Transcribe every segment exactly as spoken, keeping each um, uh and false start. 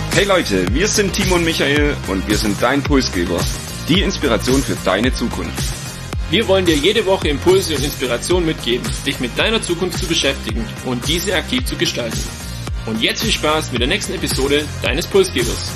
Hey Leute, wir sind Timo und Michael und wir sind dein Pulsgeber. Die Inspiration für deine Zukunft. Wir wollen dir jede Woche Impulse und Inspiration mitgeben, dich mit deiner Zukunft zu beschäftigen und diese aktiv zu gestalten. Und jetzt viel Spaß mit der nächsten Episode deines Pulsgebers.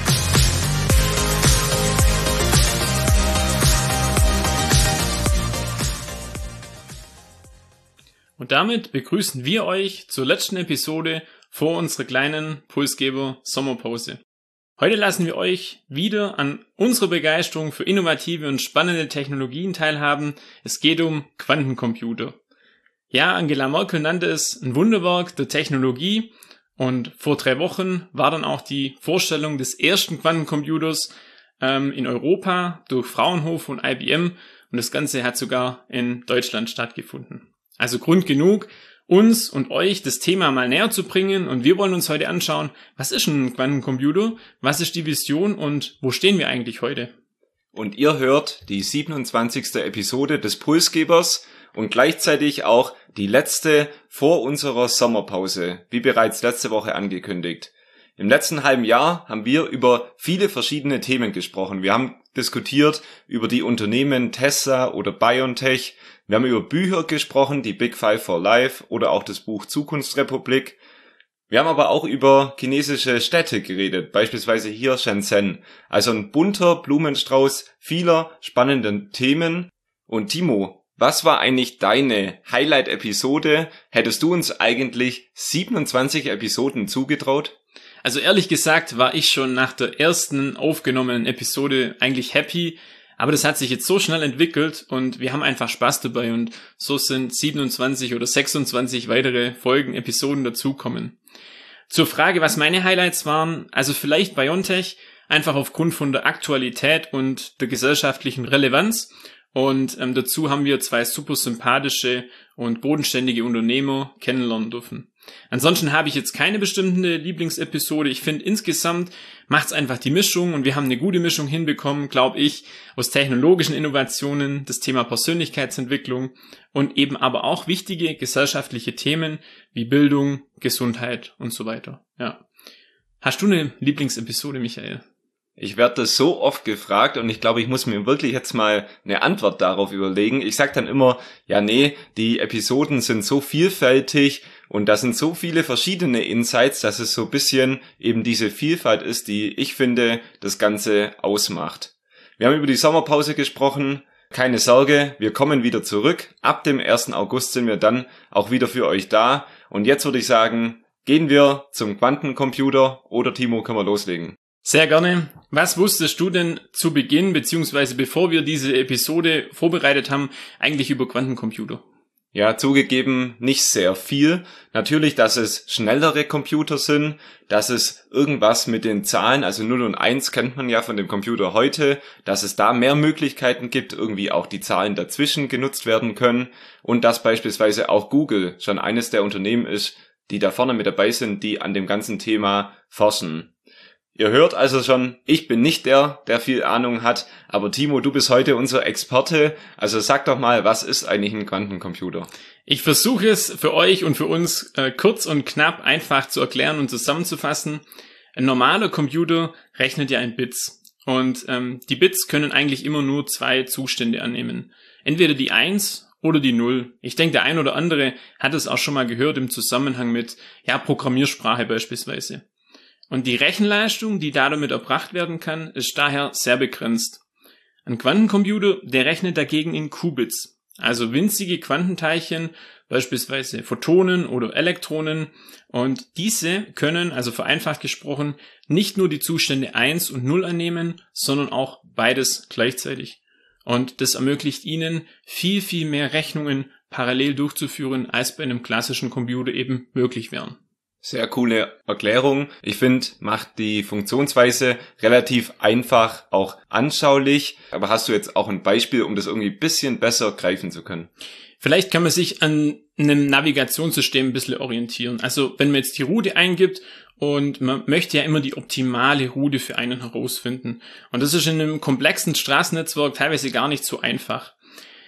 Und damit begrüßen wir euch zur letzten Episode vor unserer kleinen Pulsgeber-Sommerpause. Heute lassen wir euch wieder an unserer Begeisterung für innovative und spannende Technologien teilhaben. Es geht um Quantencomputer. Ja, Angela Merkel nannte es ein Wunderwerk der Technologie und vor drei Wochen war dann auch die Vorstellung des ersten Quantencomputers ähm, in Europa durch Fraunhofer und I B M und das Ganze hat sogar in Deutschland stattgefunden. Also Grund genug, uns und euch das Thema mal näher zu bringen und wir wollen uns heute anschauen, was ist ein Quantencomputer, was ist die Vision und wo stehen wir eigentlich heute? Und ihr hört die siebenundzwanzigste Episode des Pulsgebers und gleichzeitig auch die letzte vor unserer Sommerpause, wie bereits letzte Woche angekündigt. Im letzten halben Jahr haben wir über viele verschiedene Themen gesprochen. Wir haben diskutiert über die Unternehmen Tesla oder BioNTech. Wir haben über Bücher gesprochen, die Big Five for Life oder auch das Buch Zukunftsrepublik. Wir haben aber auch über chinesische Städte geredet, beispielsweise hier Shenzhen. Also ein bunter Blumenstrauß vieler spannenden Themen. Und Timo, was war eigentlich deine Highlight-Episode? Hättest du uns eigentlich siebenundzwanzig Episoden zugetraut? Also ehrlich gesagt war ich schon nach der ersten aufgenommenen Episode eigentlich happy, aber das hat sich jetzt so schnell entwickelt und wir haben einfach Spaß dabei und so sind siebenundzwanzig oder sechsundzwanzig weitere Folgen, Episoden dazukommen. Zur Frage, was meine Highlights waren, also vielleicht BioNTech, einfach aufgrund von der Aktualität und der gesellschaftlichen Relevanz und ähm, dazu haben wir zwei super sympathische und bodenständige Unternehmer kennenlernen dürfen. Ansonsten habe ich jetzt keine bestimmte Lieblingsepisode. Ich finde, insgesamt macht es einfach die Mischung und wir haben eine gute Mischung hinbekommen, glaube ich, aus technologischen Innovationen, das Thema Persönlichkeitsentwicklung und eben aber auch wichtige gesellschaftliche Themen wie Bildung, Gesundheit und so weiter. Ja. Hast du eine Lieblingsepisode, Michael? Ich werde das so oft gefragt und ich glaube, ich muss mir wirklich jetzt mal eine Antwort darauf überlegen. Ich sage dann immer, ja nee, die Episoden sind so vielfältig und da sind so viele verschiedene Insights, dass es so ein bisschen eben diese Vielfalt ist, die ich finde, das Ganze ausmacht. Wir haben über die Sommerpause gesprochen. Keine Sorge, wir kommen wieder zurück. Ab dem ersten August sind wir dann auch wieder für euch da. Und jetzt würde ich sagen, gehen wir zum Quantencomputer oder Timo, können wir loslegen? Sehr gerne. Was wusstest du denn zu Beginn, beziehungsweise bevor wir diese Episode vorbereitet haben, eigentlich über Quantencomputer? Ja, zugegeben nicht sehr viel. Natürlich, dass es schnellere Computer sind, dass es irgendwas mit den Zahlen, also null und eins kennt man ja von dem Computer heute, dass es da mehr Möglichkeiten gibt, irgendwie auch die Zahlen dazwischen genutzt werden können und dass beispielsweise auch Google schon eines der Unternehmen ist, die da vorne mit dabei sind, die an dem ganzen Thema forschen. Ihr hört also schon, ich bin nicht der, der viel Ahnung hat, aber Timo, du bist heute unser Experte, also sag doch mal, was ist eigentlich ein Quantencomputer? Ich versuche es für euch und für uns äh, kurz und knapp einfach zu erklären und zusammenzufassen. Ein normaler Computer rechnet ja in Bits und ähm, die Bits können eigentlich immer nur zwei Zustände annehmen. Entweder die eins oder die null. Ich denke, der ein oder andere hat es auch schon mal gehört im Zusammenhang mit ja Programmiersprache beispielsweise. Und die Rechenleistung, die da damit erbracht werden kann, ist daher sehr begrenzt. Ein Quantencomputer, der rechnet dagegen in Qubits, also winzige Quantenteilchen, beispielsweise Photonen oder Elektronen. Und diese können, also vereinfacht gesprochen, nicht nur die Zustände eins und null annehmen, sondern auch beides gleichzeitig. Und das ermöglicht ihnen, viel, viel mehr Rechnungen parallel durchzuführen, als bei einem klassischen Computer eben möglich wären. Sehr coole Erklärung. Ich finde, macht die Funktionsweise relativ einfach, auch anschaulich. Aber hast du jetzt auch ein Beispiel, um das irgendwie ein bisschen besser greifen zu können? Vielleicht kann man sich an einem Navigationssystem ein bisschen orientieren. Also wenn man jetzt die Route eingibt und man möchte ja immer die optimale Route für einen herausfinden. Und das ist in einem komplexen Straßennetzwerk teilweise gar nicht so einfach.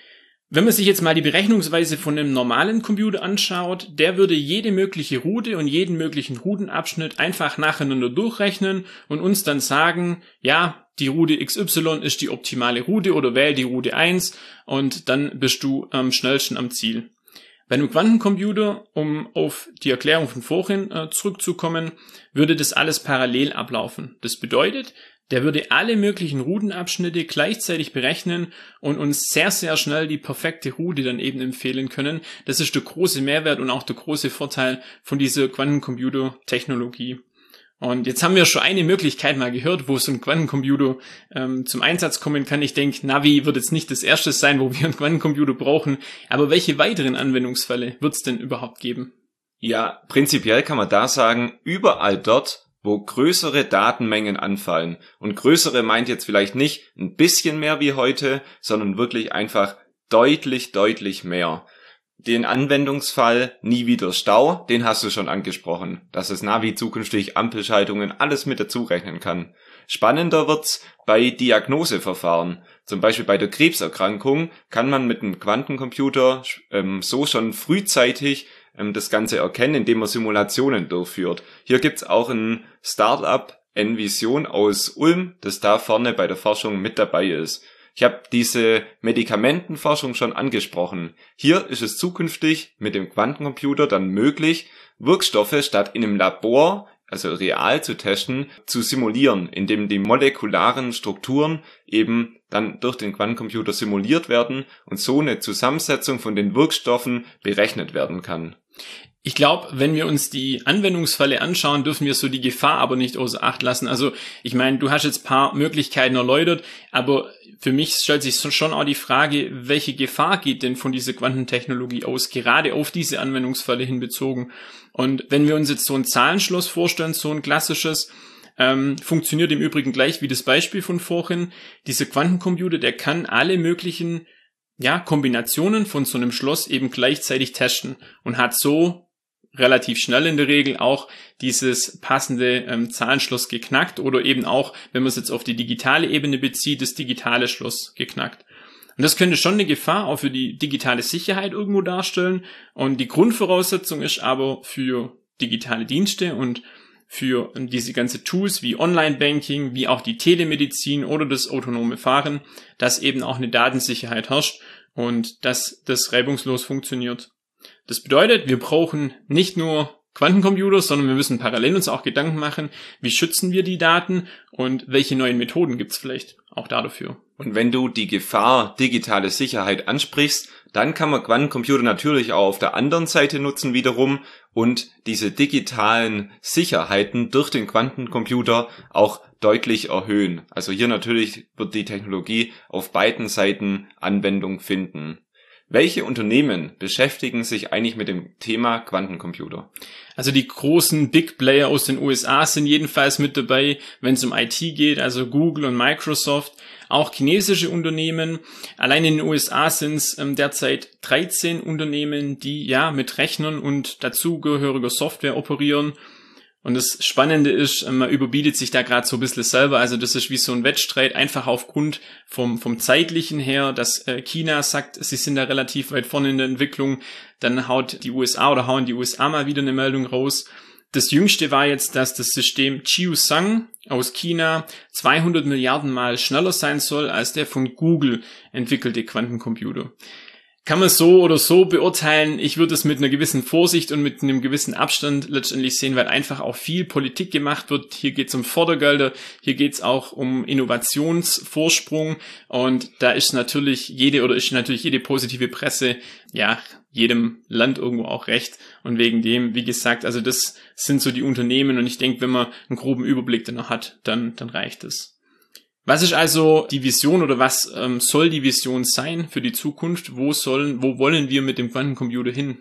Wenn man sich jetzt mal die Berechnungsweise von einem normalen Computer anschaut, der würde jede mögliche Route und jeden möglichen Routenabschnitt einfach nacheinander durchrechnen und uns dann sagen, ja, die Route X Y ist die optimale Route oder wähl die Route eins und dann bist du am schnellsten am Ziel. Bei einem Quantencomputer, um auf die Erklärung von vorhin äh, zurückzukommen, würde das alles parallel ablaufen. Das bedeutet, der würde alle möglichen Routenabschnitte gleichzeitig berechnen und uns sehr, sehr schnell die perfekte Route dann eben empfehlen können. Das ist der große Mehrwert und auch der große Vorteil von dieser Quantencomputer-Technologie. Und jetzt haben wir schon eine Möglichkeit mal gehört, wo so ein Quantencomputer ähm, zum Einsatz kommen kann. Ich denke, Navi wird jetzt nicht das erste sein, wo wir einen Quantencomputer brauchen. Aber welche weiteren Anwendungsfälle wird es denn überhaupt geben? Ja, prinzipiell kann man da sagen, überall dort, wo größere Datenmengen anfallen. Und größere meint jetzt vielleicht nicht ein bisschen mehr wie heute, sondern wirklich einfach deutlich, deutlich mehr. Den Anwendungsfall nie wieder Stau, den hast du schon angesprochen, dass das Navi zukünftig Ampelschaltungen alles mit dazu rechnen kann. Spannender wird's bei Diagnoseverfahren. Zum Beispiel bei der Krebserkrankung kann man mit einem Quantencomputer ähm, so schon frühzeitig ähm, das Ganze erkennen, indem man Simulationen durchführt. Hier gibt's auch ein Startup, Envision aus Ulm, das da vorne bei der Forschung mit dabei ist. Ich habe diese Medikamentenforschung schon angesprochen. Hier ist es zukünftig mit dem Quantencomputer dann möglich, Wirkstoffe statt in einem Labor, also real zu testen, zu simulieren, indem die molekularen Strukturen eben dann durch den Quantencomputer simuliert werden und so eine Zusammensetzung von den Wirkstoffen berechnet werden kann. Ich glaube, wenn wir uns die Anwendungsfälle anschauen, dürfen wir so die Gefahr aber nicht außer Acht lassen. Also ich meine, du hast jetzt ein paar Möglichkeiten erläutert, aber für mich stellt sich schon auch die Frage, welche Gefahr geht denn von dieser Quantentechnologie aus, gerade auf diese Anwendungsfälle hin bezogen. Und wenn wir uns jetzt so ein Zahlenschloss vorstellen, so ein klassisches, ähm, funktioniert im Übrigen gleich wie das Beispiel von vorhin. Dieser Quantencomputer, der kann alle möglichen ja, Kombinationen von so einem Schloss eben gleichzeitig testen und hat so relativ schnell in der Regel auch dieses passende ähm, Zahlenschloss geknackt oder eben auch, wenn man es jetzt auf die digitale Ebene bezieht, das digitale Schloss geknackt. Und das könnte schon eine Gefahr auch für die digitale Sicherheit irgendwo darstellen. Und die Grundvoraussetzung ist aber für digitale Dienste und für diese ganze Tools wie Online-Banking, wie auch die Telemedizin oder das autonome Fahren, dass eben auch eine Datensicherheit herrscht und dass das reibungslos funktioniert. Das bedeutet, wir brauchen nicht nur Quantencomputer, sondern wir müssen parallel uns auch Gedanken machen, wie schützen wir die Daten und welche neuen Methoden gibt's vielleicht auch dafür. Und wenn du die Gefahr digitale Sicherheit ansprichst, dann kann man Quantencomputer natürlich auch auf der anderen Seite nutzen wiederum und diese digitalen Sicherheiten durch den Quantencomputer auch deutlich erhöhen. Also hier natürlich wird die Technologie auf beiden Seiten Anwendung finden. Welche Unternehmen beschäftigen sich eigentlich mit dem Thema Quantencomputer? Also die großen Big Player aus den U S A sind jedenfalls mit dabei, wenn es um I T geht, also Google und Microsoft, auch chinesische Unternehmen. Allein in den U S A sind es ähm, derzeit dreizehn Unternehmen, die ja mit Rechnern und dazugehöriger Software operieren. Und das Spannende ist, man überbietet sich da gerade so ein bisschen selber. Also das ist wie so ein Wettstreit, einfach aufgrund vom vom zeitlichen her, dass China sagt, sie sind da relativ weit vorne in der Entwicklung. Dann haut die U S A oder hauen die U S A mal wieder eine Meldung raus. Das Jüngste war jetzt, dass das System Qiusang aus China zweihundert Milliarden Mal schneller sein soll als der von Google entwickelte Quantencomputer. Kann man so oder so beurteilen. Ich würde es mit einer gewissen Vorsicht und mit einem gewissen Abstand letztendlich sehen, weil einfach auch viel Politik gemacht wird. Hier geht es um Fördergelder, hier geht es auch um Innovationsvorsprung und da ist natürlich jede oder ist natürlich jede positive Presse, ja, jedem Land irgendwo auch recht und wegen dem, wie gesagt, also das sind so die Unternehmen und ich denke, wenn man einen groben Überblick danach hat, dann, dann reicht es. Was ist also die Vision oder was ähm, soll die Vision sein für die Zukunft? Wo sollen, wo wollen wir mit dem Quantencomputer hin?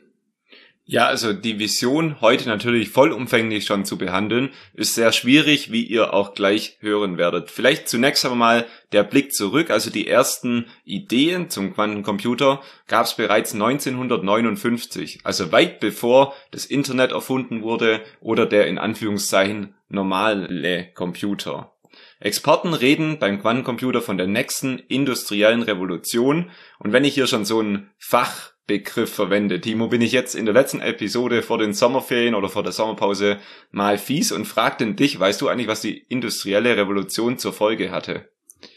Ja, also die Vision heute natürlich vollumfänglich schon zu behandeln, ist sehr schwierig, wie ihr auch gleich hören werdet. Vielleicht zunächst einmal der Blick zurück, also die ersten Ideen zum Quantencomputer gab es bereits neunzehnhundertneunundfünfzig, also weit bevor das Internet erfunden wurde oder der in Anführungszeichen normale Computer. Experten reden beim Quantencomputer von der nächsten industriellen Revolution. Und wenn ich hier schon so einen Fachbegriff verwende, Timo, bin ich jetzt in der letzten Episode vor den Sommerferien oder vor der Sommerpause mal fies und frag denn dich, weißt du eigentlich, was die industrielle Revolution zur Folge hatte?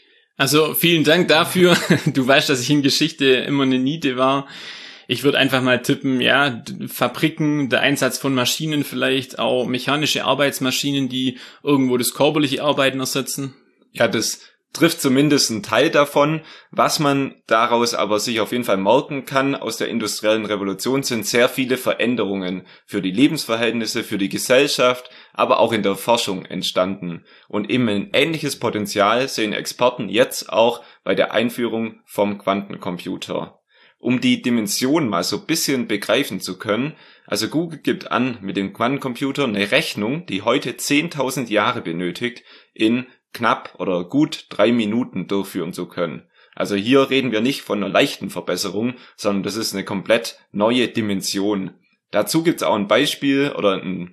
Also vielen Dank dafür. Du weißt, dass ich in Geschichte immer eine Niete war. Ich würde einfach mal tippen, ja, Fabriken, der Einsatz von Maschinen vielleicht, auch mechanische Arbeitsmaschinen, die irgendwo das körperliche Arbeiten ersetzen. Ja, das trifft zumindest einen Teil davon. Was man daraus aber sich auf jeden Fall merken kann aus der industriellen Revolution, sind sehr viele Veränderungen für die Lebensverhältnisse, für die Gesellschaft, aber auch in der Forschung entstanden. Und eben ein ähnliches Potenzial sehen Experten jetzt auch bei der Einführung vom Quantencomputer. Um die Dimension mal so ein bisschen begreifen zu können, also Google gibt an, mit dem Quantencomputer eine Rechnung, die heute zehntausend Jahre benötigt, in knapp oder gut drei Minuten durchführen zu können. Also hier reden wir nicht von einer leichten Verbesserung, sondern das ist eine komplett neue Dimension. Dazu gibt's auch ein Beispiel oder ein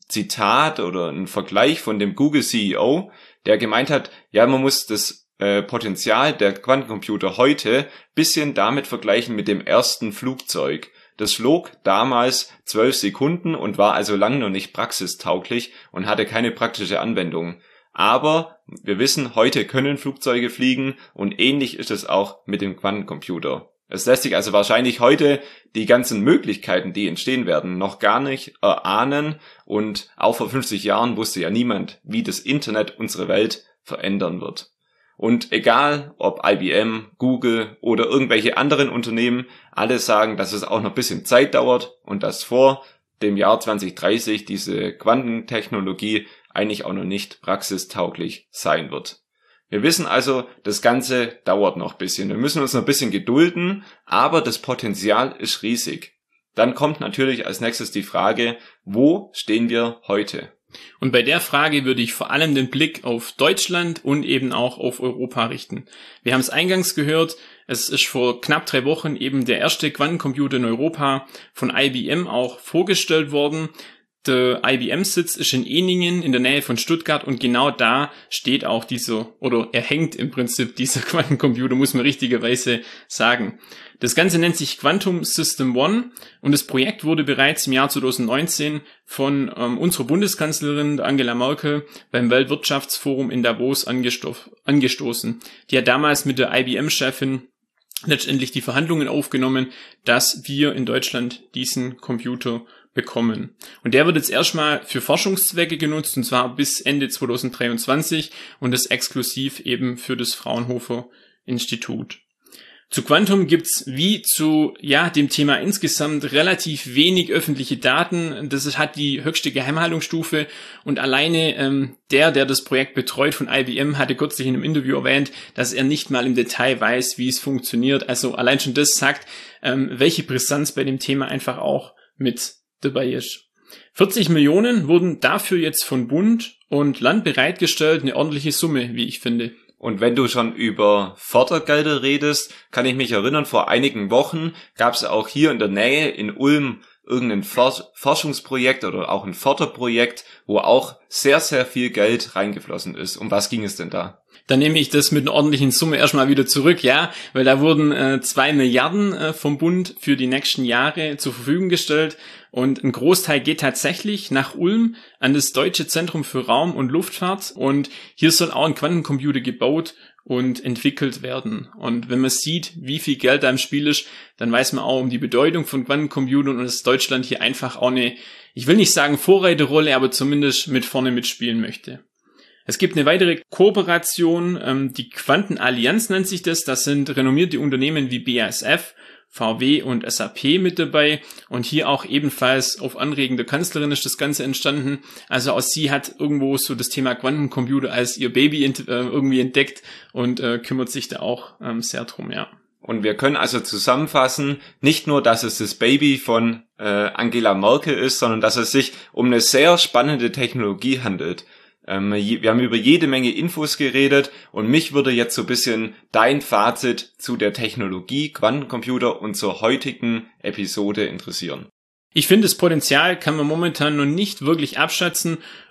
Zitat oder ein Vergleich von dem Google C E O, der gemeint hat, ja, man muss das Äh, Potenzial der Quantencomputer heute bisschen damit vergleichen mit dem ersten Flugzeug. Das flog damals zwölf Sekunden und war also lang noch nicht praxistauglich und hatte keine praktische Anwendung. Aber wir wissen, heute können Flugzeuge fliegen und ähnlich ist es auch mit dem Quantencomputer. Es lässt sich also wahrscheinlich heute die ganzen Möglichkeiten, die entstehen werden, noch gar nicht erahnen und auch vor fünfzig Jahren wusste ja niemand, wie das Internet unsere Welt verändern wird. Und egal, ob I B M, Google oder irgendwelche anderen Unternehmen, alle sagen, dass es auch noch ein bisschen Zeit dauert und dass vor dem Jahr zwanzig dreißig diese Quantentechnologie eigentlich auch noch nicht praxistauglich sein wird. Wir wissen also, das Ganze dauert noch ein bisschen. Wir müssen uns noch ein bisschen gedulden, aber das Potenzial ist riesig. Dann kommt natürlich als nächstes die Frage, wo stehen wir heute? Und bei der Frage würde ich vor allem den Blick auf Deutschland und eben auch auf Europa richten. Wir haben es eingangs gehört, es ist vor knapp drei Wochen eben der erste Quantencomputer in Europa von I B M auch vorgestellt worden. Der I B M-Sitz ist in Ehningen in der Nähe von Stuttgart und genau da steht auch dieser, oder er hängt im Prinzip dieser Quantencomputer, muss man richtigerweise sagen. Das Ganze nennt sich Quantum System One und das Projekt wurde bereits im Jahr zwanzig neunzehn von ähm, unserer Bundeskanzlerin Angela Merkel beim Weltwirtschaftsforum in Davos angesto- angestoßen. Die hat damals mit der I B M-Chefin letztendlich die Verhandlungen aufgenommen, dass wir in Deutschland diesen Computer bekommen. Und der wird jetzt erstmal für Forschungszwecke genutzt, und zwar bis Ende zwanzig dreiundzwanzig und das exklusiv eben für das Fraunhofer Institut. Zu Quantum gibt's wie zu ja dem Thema insgesamt relativ wenig öffentliche Daten. Das ist, hat die höchste Geheimhaltungsstufe und alleine ähm, der, der das Projekt betreut von I B M, hatte kürzlich in einem Interview erwähnt, dass er nicht mal im Detail weiß, wie es funktioniert. Also allein schon das sagt, ähm, welche Brisanz bei dem Thema einfach auch mit dabei ist. vierzig Millionen wurden dafür jetzt von Bund und Land bereitgestellt, eine ordentliche Summe, wie ich finde. Und wenn du schon über Fördergelder redest, kann ich mich erinnern, vor einigen Wochen gab es auch hier in der Nähe in Ulm irgendein For- Forschungsprojekt oder auch ein Förderprojekt, wo auch sehr, sehr viel Geld reingeflossen ist. Um was ging es denn da? Dann nehme ich das mit einer ordentlichen Summe erstmal wieder zurück, ja, weil da wurden äh, zwei Milliarden äh, vom Bund für die nächsten Jahre zur Verfügung gestellt und ein Großteil geht tatsächlich nach Ulm an das Deutsche Zentrum für Raum- und Luftfahrt und hier soll auch ein Quantencomputer gebaut und entwickelt werden. Und wenn man sieht, wie viel Geld da im Spiel ist, dann weiß man auch um die Bedeutung von Quantencomputern und dass Deutschland hier einfach auch eine, ich will nicht sagen Vorreiterrolle, aber zumindest mit vorne mitspielen möchte. Es gibt eine weitere Kooperation, ähm, die Quantenallianz nennt sich das. Das sind renommierte Unternehmen wie B A S F, V W und S A P mit dabei. Und hier auch ebenfalls auf Anregen der Kanzlerin ist das Ganze entstanden. Also auch sie hat irgendwo so das Thema Quantencomputer als ihr Baby ent- äh, irgendwie entdeckt und äh, kümmert sich da auch ähm, sehr drum, ja. Und wir können also zusammenfassen, nicht nur, dass es das Baby von äh, Angela Merkel ist, sondern dass es sich um eine sehr spannende Technologie handelt. Ähm, wir haben über jede Menge Infos geredet und mich würde jetzt so ein bisschen dein Fazit zu der Technologie Quantencomputer und zur heutigen Episode interessieren. Ich finde, das Potenzial kann man momentan noch nicht wirklich abschätzen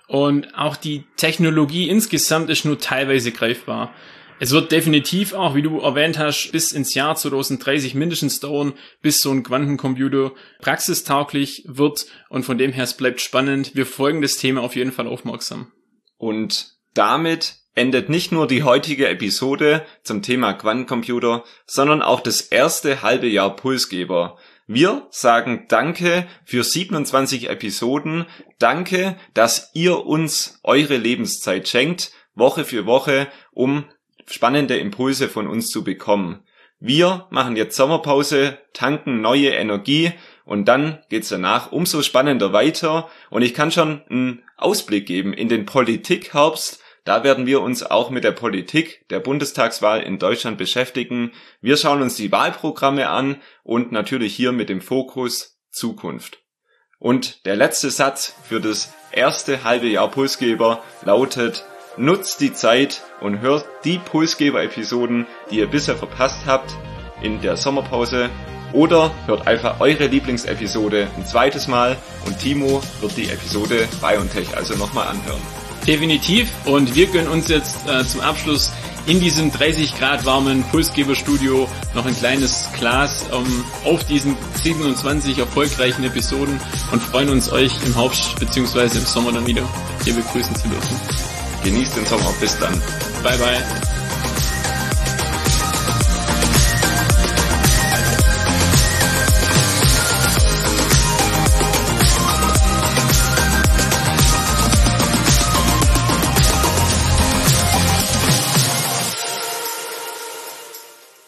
und auch die Technologie insgesamt ist nur teilweise greifbar. Es wird definitiv auch, wie du erwähnt hast, bis ins Jahr zwanzig dreißig mindestens dauern, bis so ein Quantencomputer praxistauglich wird, und von dem her, es bleibt spannend. Wir folgen das Thema auf jeden Fall aufmerksam. Und damit endet nicht nur die heutige Episode zum Thema Quantencomputer, sondern auch das erste halbe Jahr Pulsgeber. Wir sagen Danke für siebenundzwanzig Episoden. Danke, dass ihr uns eure Lebenszeit schenkt, Woche für Woche, um spannende Impulse von uns zu bekommen. Wir machen jetzt Sommerpause, tanken neue Energie und dann geht's danach umso spannender weiter. Und ich kann schon einen Ausblick geben in den Politikherbst. Da werden wir uns auch mit der Politik der Bundestagswahl in Deutschland beschäftigen. Wir schauen uns die Wahlprogramme an und natürlich hier mit dem Fokus Zukunft. Und der letzte Satz für das erste halbe Jahr Pulsgeber lautet: Nutzt die Zeit und hört die Pulsgeber-Episoden, die ihr bisher verpasst habt in der Sommerpause, oder hört einfach eure Lieblingsepisode ein zweites Mal und Timo wird die Episode BioNTech also nochmal anhören. Definitiv, und wir gönnen uns jetzt äh, zum Abschluss in diesem dreißig Grad warmen Pulsgeber-Studio noch ein kleines Glas ähm, auf diesen siebenundzwanzig erfolgreichen Episoden und freuen uns, euch im Herbst bzw. im Sommer dann wieder hier begrüßen zu dürfen. Genießt den Sommer, bis dann. Bye bye.